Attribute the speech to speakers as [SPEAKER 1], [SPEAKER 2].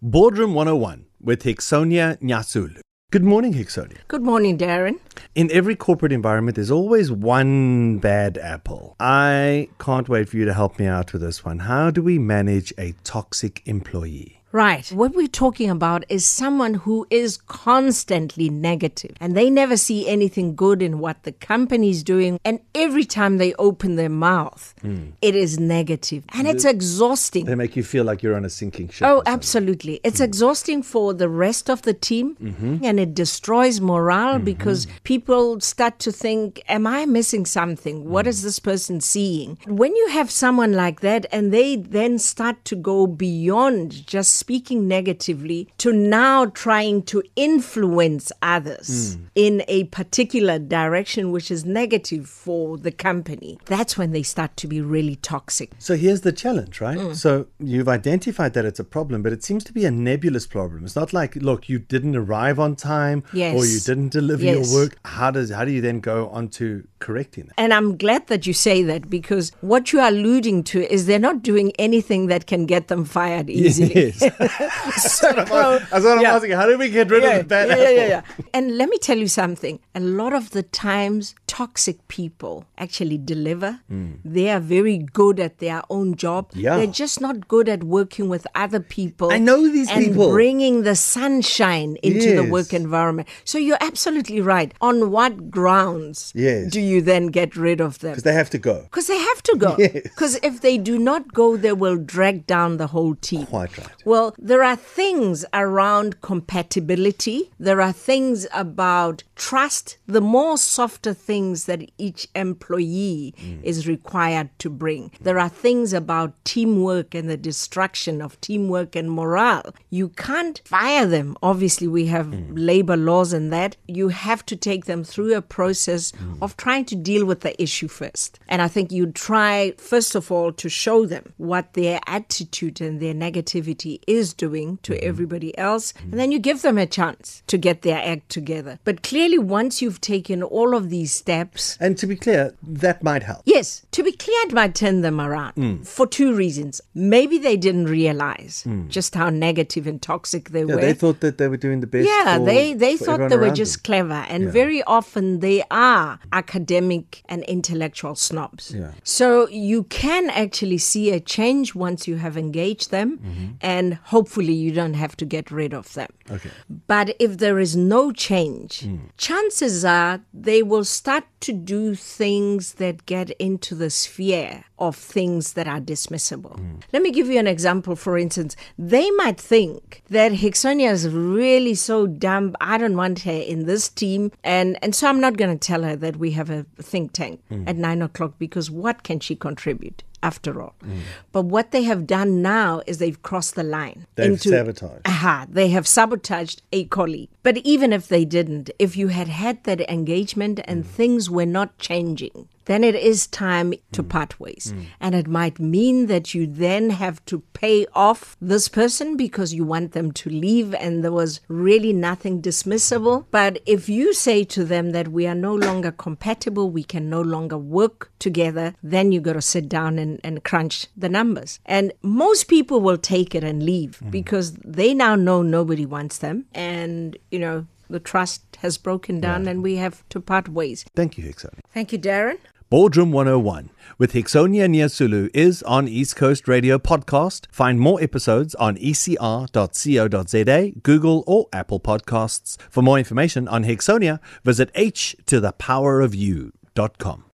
[SPEAKER 1] Boardroom 101 with Hixonia Nyasulu. Good morning, Hixonia.
[SPEAKER 2] Good morning, Darren.
[SPEAKER 1] In every corporate environment, there's always one bad apple. I can't wait for you to help me out with this one. How do we manage a toxic employee?
[SPEAKER 2] Right. What we're talking about is someone who is constantly negative and they never see anything good in what the company's doing. And every time they open their mouth, it is negative. And it's exhausting.
[SPEAKER 1] They make you feel like you're on a sinking ship.
[SPEAKER 2] Oh, absolutely. It's exhausting for the rest of the team and it destroys morale because people start to think, am I missing something? What is this person seeing? When you have someone like that and they then start to go beyond just speaking negatively to now trying to influence others in a particular direction which is negative for the company, that's when they start to be really toxic.
[SPEAKER 1] So here's the challenge, right? So you've identified that it's a problem, but it seems to be a nebulous problem. It's not like, look, you didn't arrive on time or you didn't deliver your work. How do you then go on to correcting it?
[SPEAKER 2] And I'm glad that you say that because what you are alluding to is they're not doing anything that can get them fired easily.
[SPEAKER 1] Yes. That's what I'm asking. How do we get rid of the bad apple?
[SPEAKER 2] And let me tell you something. A lot of the times, toxic people actually deliver. They are very good at their own job.
[SPEAKER 1] Yeah.
[SPEAKER 2] They're just not good at working with other people.
[SPEAKER 1] I know these people.
[SPEAKER 2] And bringing the sunshine into the work environment. So you're absolutely right. On what grounds do you then get rid of them?
[SPEAKER 1] Because they have to go.
[SPEAKER 2] Because they have to go. Because if they do not go, they will drag down the whole team.
[SPEAKER 1] Quite right.
[SPEAKER 2] Well, there are things around compatibility. There are things about trust, the more softer things that each employee is required to bring. There are things about teamwork and the destruction of teamwork and morale. You can't fire them. Obviously, we have labor laws and that. You have to take them through a process of trying to deal with the issue first. And I think you try, first of all, to show them what their attitude and their negativity is doing to everybody else. And then you give them a chance to get their act together. But clearly, once you've taken all of these steps...
[SPEAKER 1] And to be clear, that might help.
[SPEAKER 2] Yes. To be clear, it might turn them around for two reasons. Maybe they didn't realize just how negative and toxic they were.
[SPEAKER 1] They thought that they were doing the best.
[SPEAKER 2] Yeah, they
[SPEAKER 1] for
[SPEAKER 2] thought they were
[SPEAKER 1] around
[SPEAKER 2] just
[SPEAKER 1] them.
[SPEAKER 2] clever. And very often they are academic and intellectual snobs.
[SPEAKER 1] Yeah.
[SPEAKER 2] So you can actually see a change once you have engaged them. And hopefully you don't have to get rid of them.
[SPEAKER 1] Okay.
[SPEAKER 2] But if there is no change, chances are they will start to do things that get into the sphere of things that are dismissible. Let me give you an example. For instance, they might think that Hixonia is really so dumb, I don't want her in this team, and so I'm not going to tell her that we have a think tank at 9 o'clock because what can she contribute? After all. But what they have done now is they've crossed the line.
[SPEAKER 1] They've sabotaged.
[SPEAKER 2] They have sabotaged a colleague. But even if they didn't, if you had that engagement and things were not changing, then it is time to part ways. And it might mean that you then have to pay off this person because you want them to leave and there was really nothing dismissible. But if you say to them that we are no longer compatible, we can no longer work together, then you got to sit down and crunch the numbers. And most people will take it and leave because they now know nobody wants them. And, the trust has broken down and we have to part ways.
[SPEAKER 1] Thank you, Hixonia.
[SPEAKER 2] Thank you, Darren.
[SPEAKER 1] Boardroom 101 with Hixonia Nyasulu is on East Coast Radio Podcast. Find more episodes on ecr.co.za, Google or Apple Podcasts. For more information on Hixonia, visit h2thepowerofu.com.